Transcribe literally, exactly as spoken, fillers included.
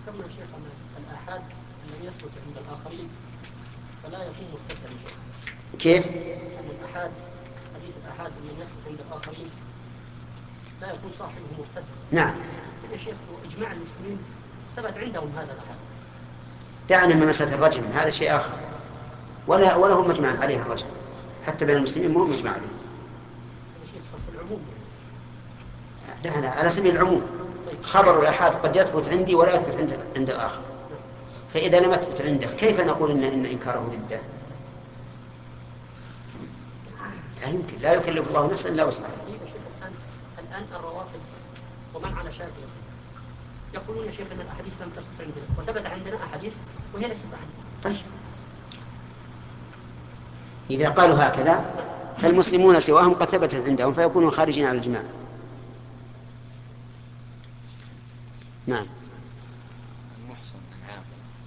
ذكرنا يا شيخ أن الآحاد الذي يثبت عند الآخرين فلا يكون مرتدا يا شيخ. كيف؟ أن الآحاد حديث الآحاد الذي يثبت عند الآخرين لا يكون صاحبه مرتدا. نعم يا شيخ إجماع المسلمين ثبت عندهم هذا الآحاد. دعنا من مسألة الرجم، هذا شيء آخر، ولا ولا هم مجمع عليه الرجم، حتى بين المسلمين مو مجمع عليه. يا شيخ في العموم. لا لا، على سبيل العموم خبر الآحاد قد يثبت عندي ولا يثبت عند عند الآخر، فإذا لم يثبت عنده كيف نقول إن إن إنكاره ردة؟ لا يمكن، لا يكلف الله نفسا إلا وسعها. الآن الآن الروافض ومن على شاكل يقولون يا شيخ أن الأحاديث لم تثبت عندنا وثبت عندنا أحاديث وهي ليست أحاديث. طيب إذا قالوا هكذا فالمسلمون سواهم قد ثبتت عندهم فيكونوا خارجين على الجماع. نعم. المحصن العاقل